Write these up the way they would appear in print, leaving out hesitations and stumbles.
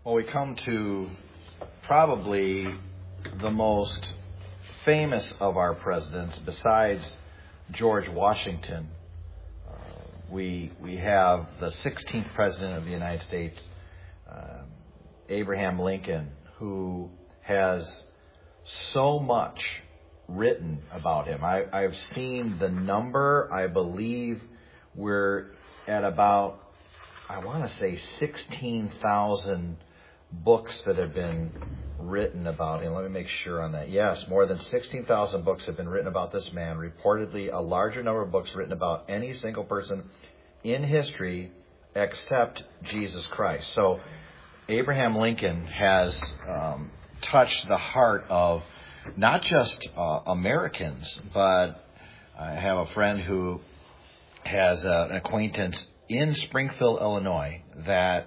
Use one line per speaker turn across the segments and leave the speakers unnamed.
Well, we come to probably the most famous of our presidents, besides George Washington. We have the 16th president of the United States, Abraham Lincoln, who has so much written about him. I've seen the number. I believe we're at about, I want to say 16,000 books that have been written about him. Let me make sure on that. Yes, more than 16,000 books have been written about this man. Reportedly, a larger number of books written about any single person in history except Jesus Christ. So Abraham Lincoln has touched the heart of not just Americans, but I have a friend who has an acquaintance in Springfield, Illinois, that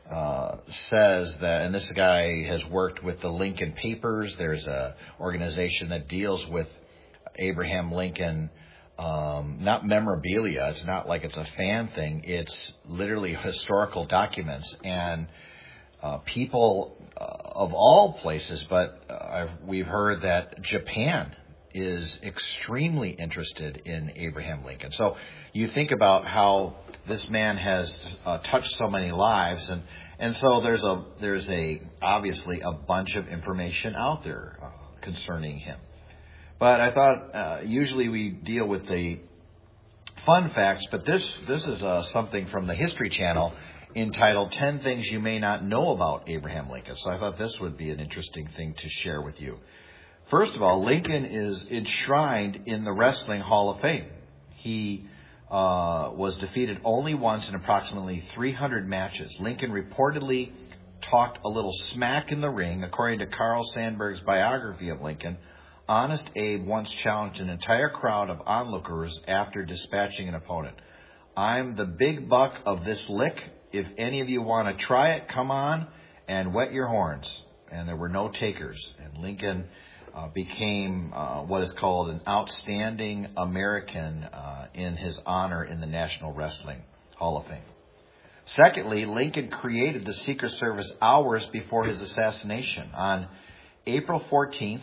says that, and this guy has worked with the Lincoln Papers. There's a organization that deals with Abraham Lincoln, not memorabilia. It's not like it's a fan thing. It's literally historical documents. And people of all places, but we've heard that Japan is extremely interested in Abraham Lincoln. So you think about how this man has touched so many lives, and so there's obviously a bunch of information out there concerning him. But I thought usually we deal with the fun facts, but this is something from the History Channel entitled 10 Things You May Not Know About Abraham Lincoln. So I thought this would be an interesting thing to share with you. First of all, Lincoln is enshrined in the Wrestling Hall of Fame. He was defeated only once in approximately 300 matches. Lincoln reportedly talked a little smack in the ring. According to Carl Sandburg's biography of Lincoln, Honest Abe once challenged an entire crowd of onlookers after dispatching an opponent. "I'm the big buck of this lick. If any of you want to try it, come on and wet your horns." And there were no takers. And Lincoln became what is called an outstanding American in his honor in the National Wrestling Hall of Fame. Secondly, Lincoln created the Secret Service hours before his assassination. On April 14th,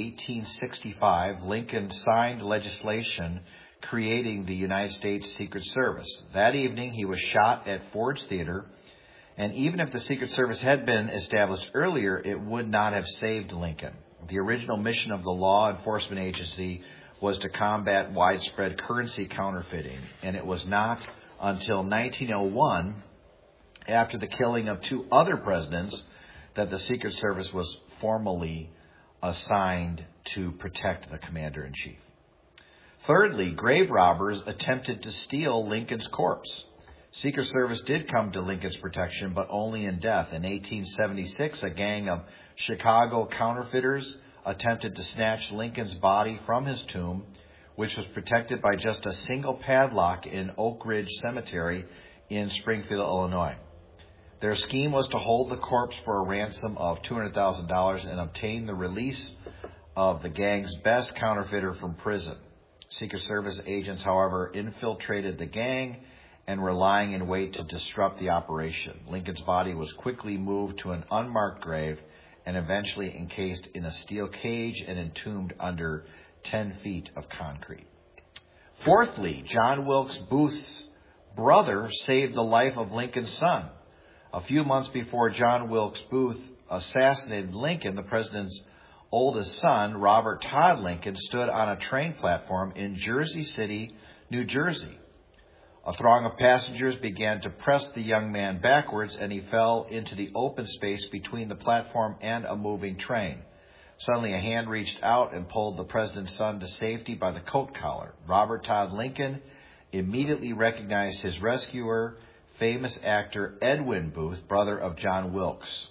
1865, Lincoln signed legislation creating the United States Secret Service. That evening, he was shot at Ford's Theater, and even if the Secret Service had been established earlier, it would not have saved Lincoln. The original mission of the law enforcement agency was to combat widespread currency counterfeiting, and it was not until 1901, after the killing of two other presidents, that the Secret Service was formally assigned to protect the commander-in-chief. Thirdly, grave robbers attempted to steal Lincoln's corpse. Secret Service did come to Lincoln's protection, but only in death. In 1876, a gang of Chicago counterfeiters attempted to snatch Lincoln's body from his tomb, which was protected by just a single padlock in Oak Ridge Cemetery in Springfield, Illinois. Their scheme was to hold the corpse for a ransom of $200,000 and obtain the release of the gang's best counterfeiter from prison. Secret Service agents, however, infiltrated the gang and were lying in wait to disrupt the operation. Lincoln's body was quickly moved to an unmarked grave and eventually encased in a steel cage and entombed under 10 feet of concrete. Fourthly, John Wilkes Booth's brother saved the life of Lincoln's son. A few months before John Wilkes Booth assassinated Lincoln, the president's oldest son, Robert Todd Lincoln, stood on a train platform in Jersey City, New Jersey. A throng of passengers began to press the young man backwards, and he fell into the open space between the platform and a moving train. Suddenly, a hand reached out and pulled the president's son to safety by the coat collar. Robert Todd Lincoln immediately recognized his rescuer, famous actor Edwin Booth, brother of John Wilkes.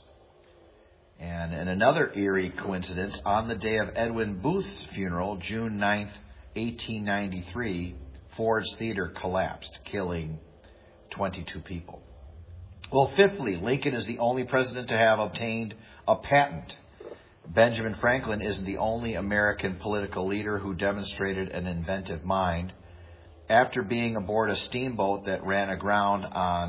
And in another eerie coincidence, on the day of Edwin Booth's funeral, June 9th, 1893, Ford's Theater collapsed, killing 22 people. Well, fifthly, Lincoln is the only president to have obtained a patent. Benjamin Franklin isn't the only American political leader who demonstrated an inventive mind. After being aboard a steamboat that ran aground on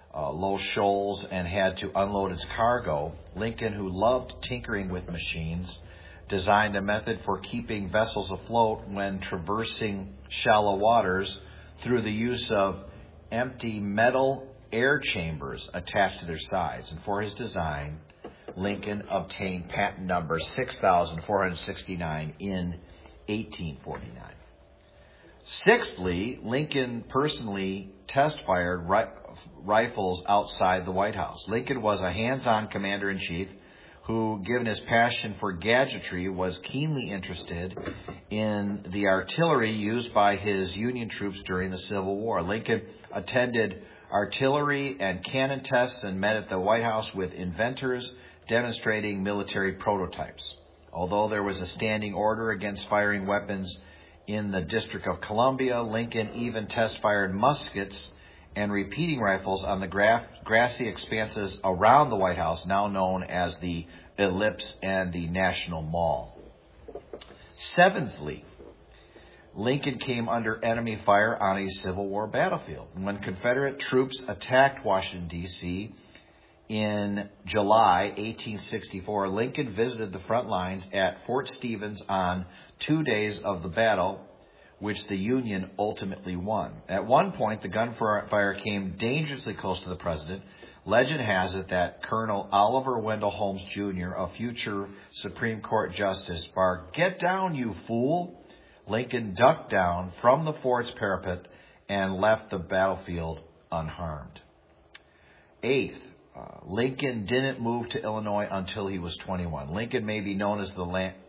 low shoals and had to unload its cargo, Lincoln, who loved tinkering with machines, designed a method for keeping vessels afloat when traversing shallow waters through the use of empty metal air chambers attached to their sides. And for his design, Lincoln obtained patent number 6,469 in 1849. Sixthly, Lincoln personally test-fired rifles outside the White House. Lincoln was a hands-on commander-in-chief who, given his passion for gadgetry, was keenly interested in the artillery used by his Union troops during the Civil War. Lincoln attended artillery and cannon tests and met at the White House with inventors demonstrating military prototypes. Although there was a standing order against firing weapons in the District of Columbia, Lincoln even test-fired muskets and repeating rifles on the grassy expanses around the White House, now known as the Ellipse and the National Mall. Seventhly, Lincoln came under enemy fire on a Civil War battlefield. When Confederate troops attacked Washington, D.C. in July 1864, Lincoln visited the front lines at Fort Stevens on 2 days of the battle, which the Union ultimately won. At one point, the gunfire came dangerously close to the president. Legend has it that Colonel Oliver Wendell Holmes, Jr., a future Supreme Court justice, barked, "Get down, you fool!" Lincoln ducked down from the fort's parapet and left the battlefield unharmed. Eighth, Lincoln didn't move to Illinois until he was 21. Illinois may be known as the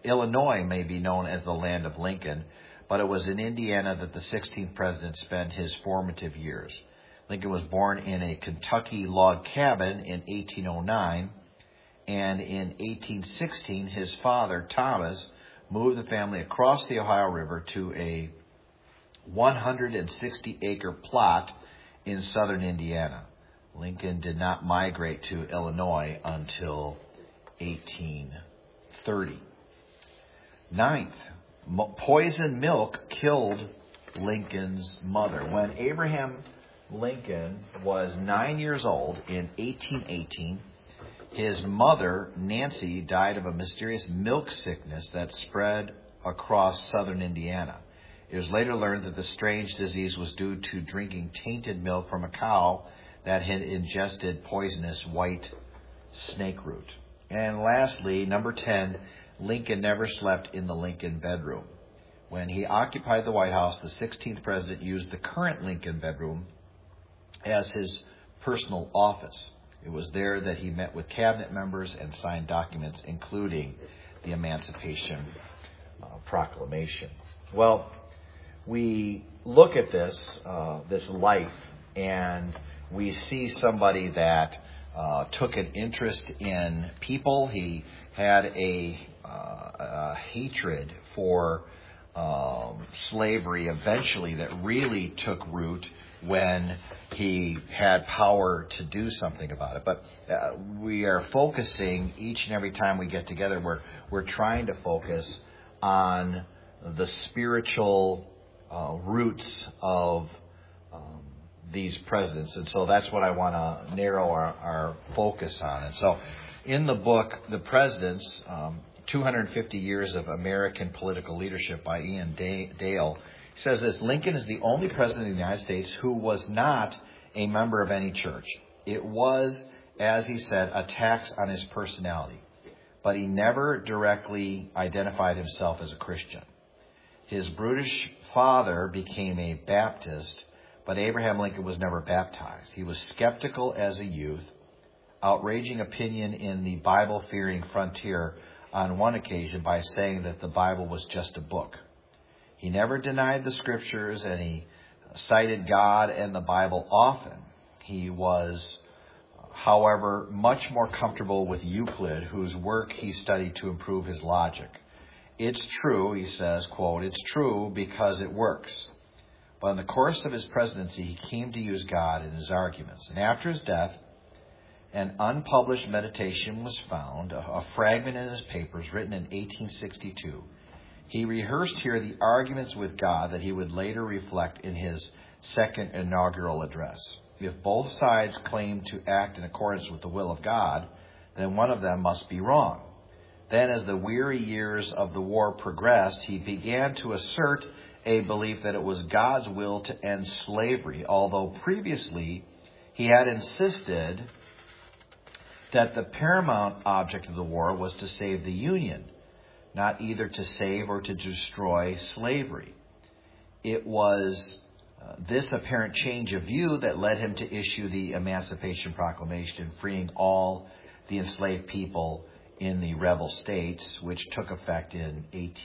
land of Lincoln, but it was in Indiana that the 16th president spent his formative years. Lincoln was born in a Kentucky log cabin in 1809, and in 1816, his father, Thomas, moved the family across the Ohio River to a 160-acre plot in southern Indiana. Lincoln did not migrate to Illinois until 1830. Ninth, poison milk killed Lincoln's mother. When Abraham Lincoln was 9 years old in 1818, his mother, Nancy, died of a mysterious milk sickness that spread across southern Indiana. It was later learned that the strange disease was due to drinking tainted milk from a cow that had ingested poisonous white snake root. And lastly, number 10, Lincoln never slept in the Lincoln bedroom. When he occupied the White House, the 16th president used the current Lincoln bedroom as his personal office. It was there that he met with cabinet members and signed documents, including the Emancipation Proclamation. Well, we look at this life, and we see somebody that took an interest in people. He had a hatred for slavery eventually that really took root when he had power to do something about it. But we are focusing each and every time we get together, we're trying to focus on the spiritual roots of these presidents. And so that's what I want to narrow our focus on. And so in the book, The Presidents, 250 Years of American Political Leadership by Ian Dale, says this: Lincoln is the only president of the United States who was not a member of any church. It was, as he said, a tax on his personality. But he never directly identified himself as a Christian. His brutish father became a Baptist, but Abraham Lincoln was never baptized. He was skeptical as a youth, outraging opinion in the Bible-fearing frontier on one occasion by saying that the Bible was just a book. He never denied the scriptures, and he cited God and the Bible often. He was, however, much more comfortable with Euclid, whose work he studied to improve his logic. It's true, he says, quote, "It's true because it works." But in the course of his presidency, he came to use God in his arguments. And after his death, an unpublished meditation was found, a fragment in his papers written in 1862. He rehearsed here the arguments with God that he would later reflect in his second inaugural address. If both sides claim to act in accordance with the will of God, then one of them must be wrong. Then, as the weary years of the war progressed, he began to assert a belief that it was God's will to end slavery, although previously he had insisted that the paramount object of the war was to save the Union, not either to save or to destroy slavery. It was this apparent change of view that led him to issue the Emancipation Proclamation, freeing all the enslaved people in the rebel states, which took effect in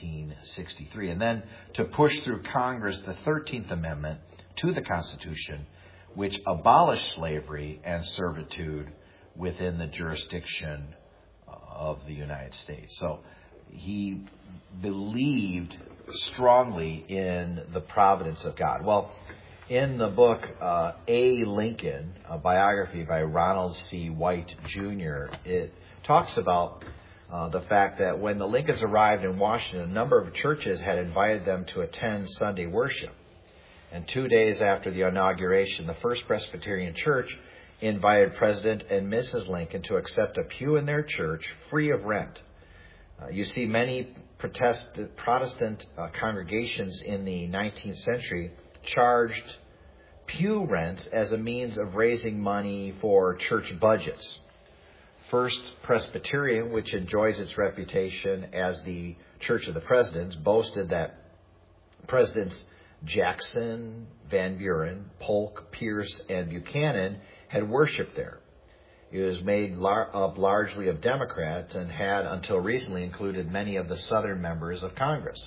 1863, and then to push through Congress the 13th Amendment to the Constitution, which abolished slavery and servitude within the jurisdiction of the United States. So he believed strongly in the providence of God. Well, in the book A. Lincoln, a biography by Ronald C. White, Jr., it talks about the fact that when the Lincolns arrived in Washington, a number of churches had invited them to attend Sunday worship. And 2 days after the inauguration, the First Presbyterian Church invited President and Mrs. Lincoln to accept a pew in their church free of rent. You see, many Protestant congregations in the 19th century charged pew rents as a means of raising money for church budgets. First Presbyterian, which enjoys its reputation as the Church of the Presidents, boasted that Presidents Jackson, Van Buren, Polk, Pierce, and Buchanan had worshipped there. It was made up largely of Democrats and had, until recently, included many of the Southern members of Congress.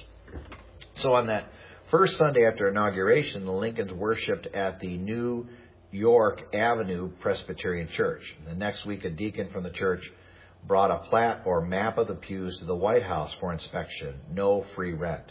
So on that first Sunday after inauguration, the Lincolns worshipped at the New York Avenue Presbyterian Church. The next week, a deacon from the church brought a plat or map of the pews to the White House for inspection. No free rent.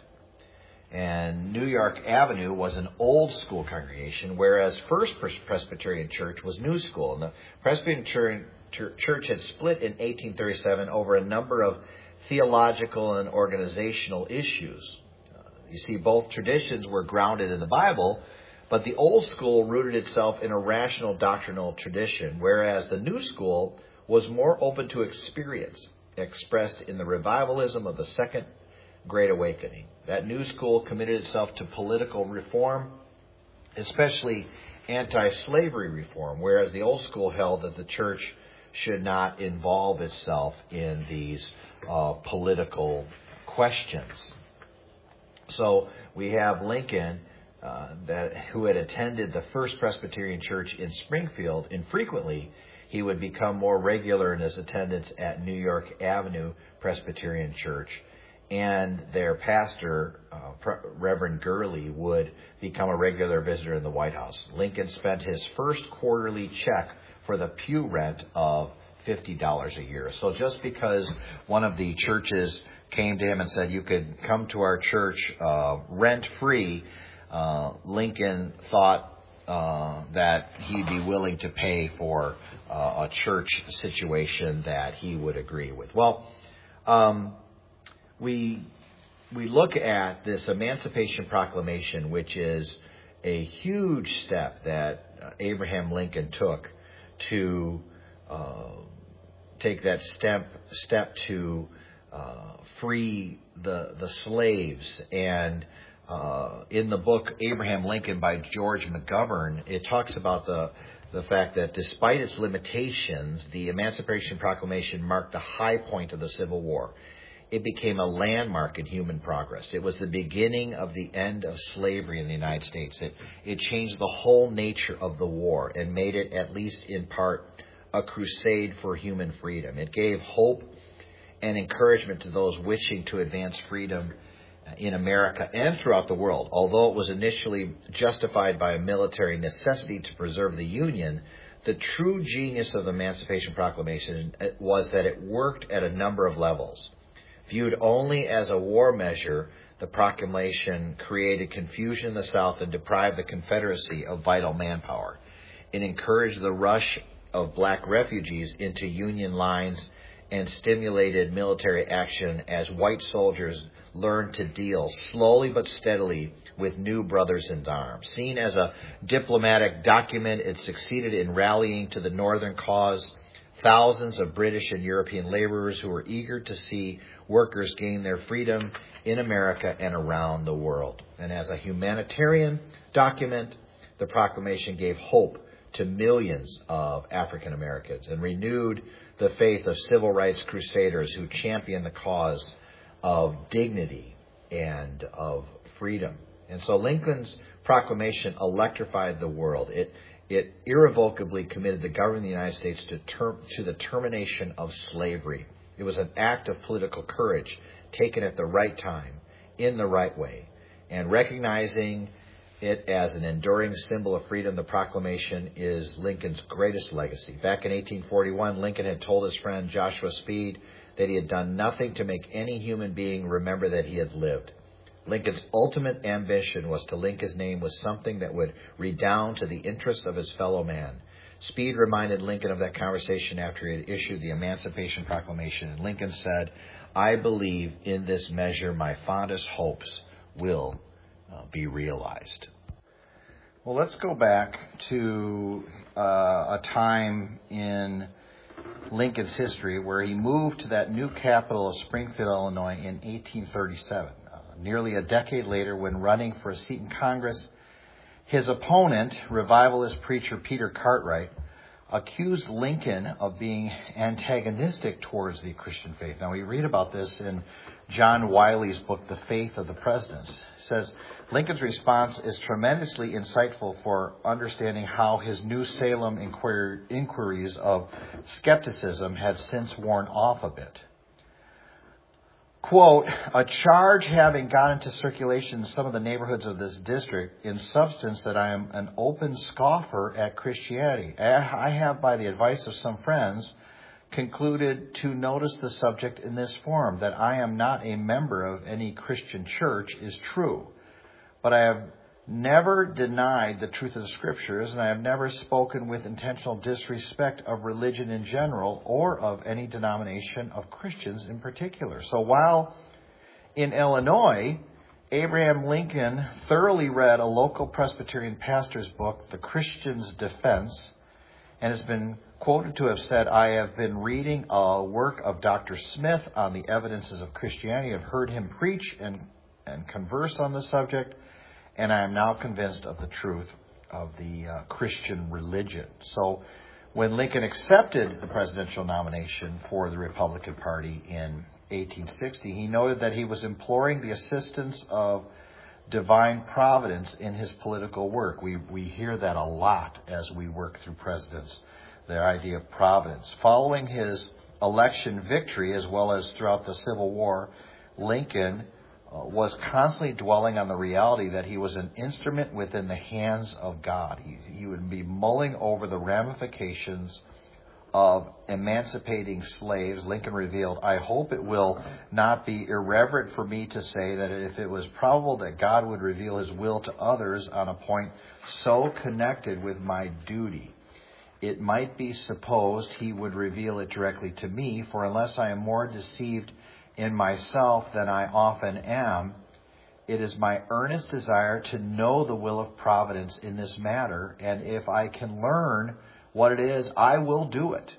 And New York Avenue was an old school congregation, whereas First Presbyterian Church was new school. And the Presbyterian Church had split in 1837 over a number of theological and organizational issues. You see, both traditions were grounded in the Bible, but the old school rooted itself in a rational doctrinal tradition, whereas the new school was more open to experience, expressed in the revivalism of the Second Great Awakening. That new school committed itself to political reform, especially anti-slavery reform, whereas the old school held that the church should not involve itself in these political questions. So we have Lincoln, who had attended the First Presbyterian Church in Springfield. Infrequently, he would become more regular in his attendance at New York Avenue Presbyterian Church. And their pastor, Reverend Gurley, would become a regular visitor in the White House. Lincoln spent his first quarterly check for the pew rent of $50 a year. So just because one of the churches came to him and said, you could come to our church rent-free, Lincoln thought that he'd be willing to pay for a church situation that he would agree with. Well, we look at this Emancipation Proclamation, which is a huge step that Abraham Lincoln took to take that step to free the slaves. And in the book Abraham Lincoln by George McGovern, it talks about the fact that despite its limitations, the Emancipation Proclamation marked the high point of the Civil War. It became a landmark in human progress. It was the beginning of the end of slavery in the United States. It changed the whole nature of the war and made it, at least in part, a crusade for human freedom. It gave hope and encouragement to those wishing to advance freedom in America and throughout the world. Although it was initially justified by a military necessity to preserve the Union, the true genius of the Emancipation Proclamation was that it worked at a number of levels. Viewed only as a war measure, the proclamation created confusion in the South and deprived the Confederacy of vital manpower. It encouraged the rush of black refugees into Union lines and stimulated military action as white soldiers learned to deal slowly but steadily with new brothers in arms. Seen as a diplomatic document, it succeeded in rallying to the Northern cause thousands of British and European laborers who were eager to see workers gain their freedom in America and around the world. And as a humanitarian document, the proclamation gave hope to millions of African Americans and renewed the faith of civil rights crusaders who championed the cause of dignity and of freedom. And so Lincoln's proclamation electrified the world. It irrevocably committed the government of the United States to the termination of slavery. It was an act of political courage taken at the right time, in the right way. And recognizing it as an enduring symbol of freedom, the proclamation is Lincoln's greatest legacy. Back in 1841, Lincoln had told his friend Joshua Speed that he had done nothing to make any human being remember that he had lived. Lincoln's ultimate ambition was to link his name with something that would redound to the interests of his fellow man. Speed reminded Lincoln of that conversation after he had issued the Emancipation Proclamation, and Lincoln said, "I believe in this measure my fondest hopes will be realized." Well, let's go back to a time in Lincoln's history where he moved to that new capital of Springfield, Illinois in 1837. Nearly a decade later, when running for a seat in Congress, his opponent, revivalist preacher Peter Cartwright, accused Lincoln of being antagonistic towards the Christian faith. Now, we read about this in John Wiley's book, The Faith of the Presidents. It says, Lincoln's response is tremendously insightful for understanding how his New Salem inquiries of skepticism had since worn off a bit. Quote, "A charge having got into circulation in some of the neighborhoods of this district, in substance that I am an open scoffer at Christianity. I have, by the advice of some friends, concluded to notice the subject in this form, that I am not a member of any Christian church is true. But I have never denied the truth of the Scriptures, and I have never spoken with intentional disrespect of religion in general or of any denomination of Christians in particular." So while in Illinois, Abraham Lincoln thoroughly read a local Presbyterian pastor's book, The Christian's Defense, and has been quoted to have said, "I have been reading a work of Dr. Smith on the evidences of Christianity. I've heard him preach and converse on the subject, and I am now convinced of the truth of the Christian religion." So when Lincoln accepted the presidential nomination for the Republican Party in 1860, he noted that he was imploring the assistance of divine providence in his political work. We hear that a lot as we work through presidents, the idea of providence. Following his election victory, as well as throughout the Civil War, Lincoln was constantly dwelling on the reality that he was an instrument within the hands of God. He would be mulling over the ramifications of emancipating slaves. Lincoln revealed, "I hope it will not be irreverent for me to say that if it was probable that God would reveal his will to others on a point so connected with my duty, it might be supposed he would reveal it directly to me, for unless I am more deceived in myself than I often am, it is my earnest desire to know the will of providence in this matter, and if I can learn what it is, I will do it.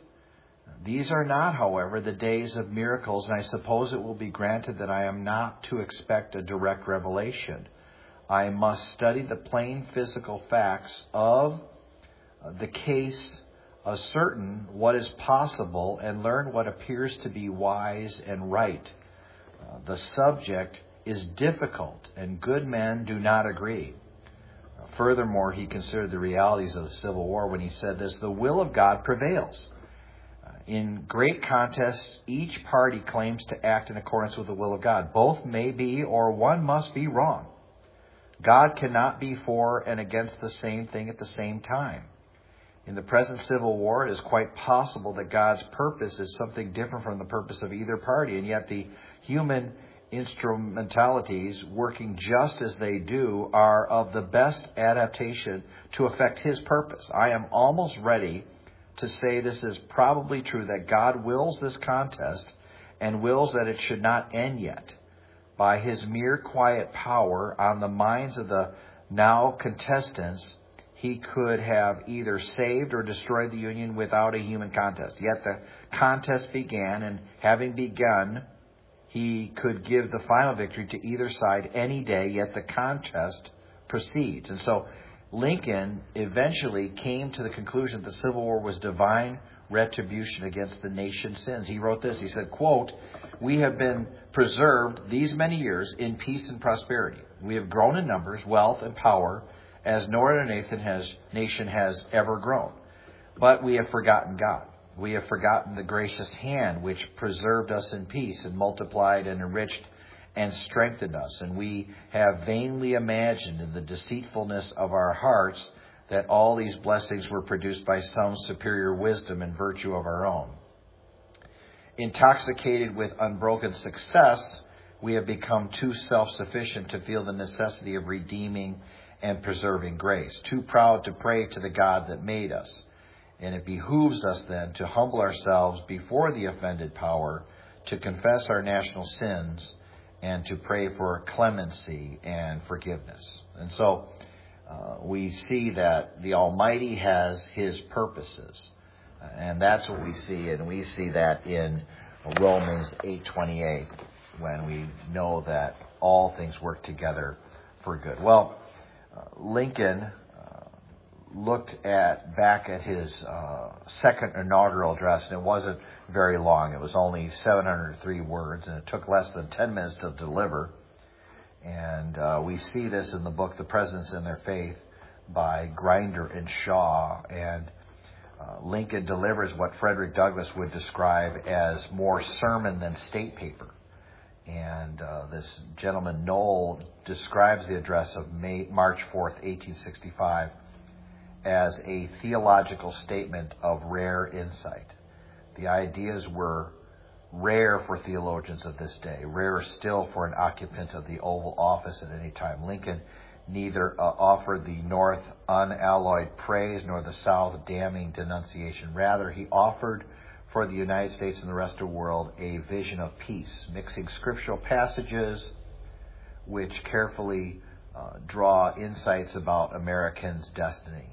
These are not, however, the days of miracles, and I suppose it will be granted that I am not to expect a direct revelation. I must study the plain physical facts of the case, ascertain what is possible, and learn what appears to be wise and right. The subject is difficult, and good men do not agree." Furthermore, he considered the realities of the Civil War when he said this, "The will of God prevails. In great contests, each party claims to act in accordance with the will of God. Both may be, or one must be wrong. God cannot be for and against the same thing at the same time. In the present Civil War, it is quite possible that God's purpose is something different from the purpose of either party, and yet the human instrumentalities, working just as they do, are of the best adaptation to effect his purpose. I am almost ready to say this is probably true, that God wills this contest and wills that it should not end yet. By his mere quiet power on the minds of the now contestants, he could have either saved or destroyed the Union without a human contest. Yet the contest began, and having begun, he could give the final victory to either side any day, yet the contest proceeds. And so Lincoln eventually came to the conclusion that the Civil War was divine retribution against the nation's sins. He wrote this, he said, quote, "We have been preserved these many years in peace and prosperity. We have grown in numbers, wealth, and power as no other nation has ever grown. But we have forgotten God. We have forgotten the gracious hand which preserved us in peace and multiplied and enriched and strengthened us. And we have vainly imagined in the deceitfulness of our hearts that all these blessings were produced by some superior wisdom and virtue of our own. Intoxicated with unbroken success, we have become too self-sufficient to feel the necessity of redeeming and preserving grace, too proud to pray to the God that made us. And it behooves us then to humble ourselves before the offended power, to confess our national sins, and to pray for clemency and forgiveness." And so we see that the Almighty has his purposes. And that's what we see. And we see that in Romans 8:28, when we know that all things work together for good. Well, Lincoln looked back at his second inaugural address, and it wasn't very long. It was only 703 words, and it took less than 10 minutes to deliver. And we see this in the book, The Presidents and Their Faith, by Grinder and Shaw. And Lincoln delivers what Frederick Douglass would describe as more sermon than state paper. And this gentleman, Noel, describes the address of March 4th, 1865, as a theological statement of rare insight. The ideas were rare for theologians of this day, rarer still for an occupant of the Oval Office at any time. Lincoln neither offered the North unalloyed praise nor the South damning denunciation. Rather, he offered for the United States and the rest of the world a vision of peace, mixing scriptural passages which carefully draw insights about Americans' destiny.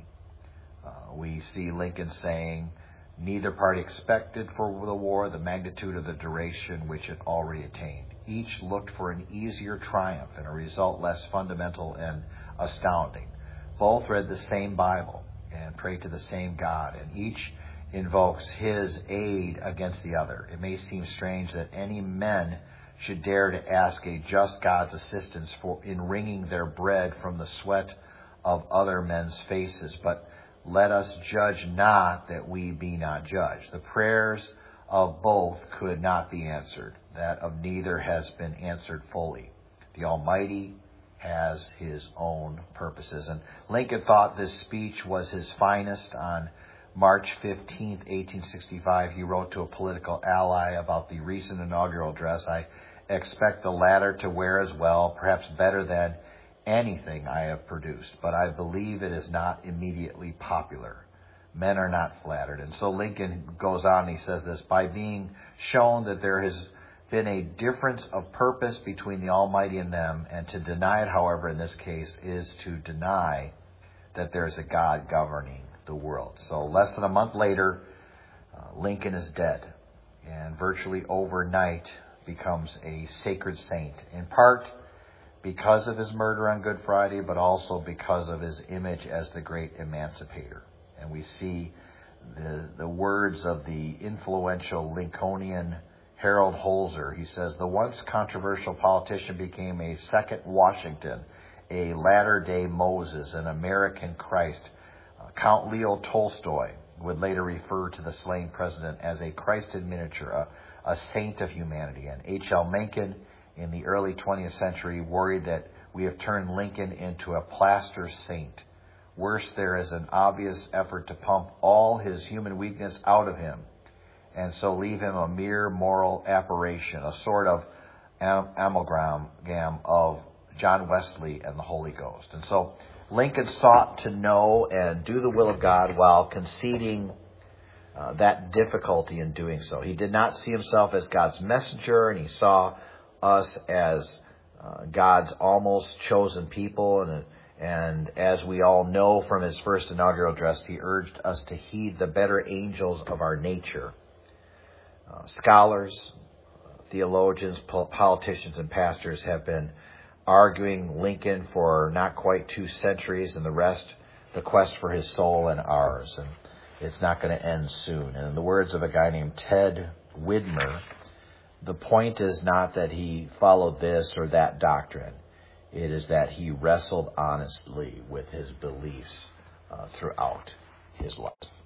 We see Lincoln saying, neither party expected for the war the magnitude of the duration which it already attained. Each looked for an easier triumph and a result less fundamental and astounding. Both read the same Bible and prayed to the same God, and each invokes his aid against the other. It may seem strange that any men should dare to ask a just God's assistance in wringing their bread from the sweat of other men's faces, but let us judge not that we be not judged. The prayers of both could not be answered. That of neither has been answered fully. The Almighty has his own purposes. And Lincoln thought this speech was his finest. On March 15th, 1865, he wrote to a political ally about the recent inaugural address, "I expect the latter to wear as well, perhaps better than anything I have produced, but I believe it is not immediately popular. Men are not flattered." And so Lincoln goes on, he says this, "By being shown that there has been a difference of purpose between the Almighty and them, and to deny it, however, in this case, is to deny that there is a God governing the world." So less than a month later, Lincoln is dead, and virtually overnight becomes a sacred saint, in part because of his murder on Good Friday, but also because of his image as the great emancipator. And we see the words of the influential Lincolnian Harold Holzer. He says, "The once controversial politician became a second Washington, a latter-day Moses, an American Christ." Count Leo Tolstoy would later refer to the slain president as a Christ in miniature, a saint of humanity. And H.L. Mencken, in the early 20th century, worried that we have turned Lincoln into a plaster saint. Worse, there is an obvious effort to pump all his human weakness out of him, and so leave him a mere moral aberration, a sort of amalgam of John Wesley and the Holy Ghost. And so Lincoln sought to know and do the will of God while conceding that difficulty in doing so. He did not see himself as God's messenger, and he saw us as God's almost chosen people. And as we all know from his first inaugural address, he urged us to heed the better angels of our nature. Scholars, theologians, politicians, and pastors have been arguing Lincoln for not quite 2 centuries, and the quest for his soul and ours. And it's not going to end soon. And in the words of a guy named Ted Widmer, the point is not that he followed this or that doctrine. It is that he wrestled honestly with his beliefs throughout his life.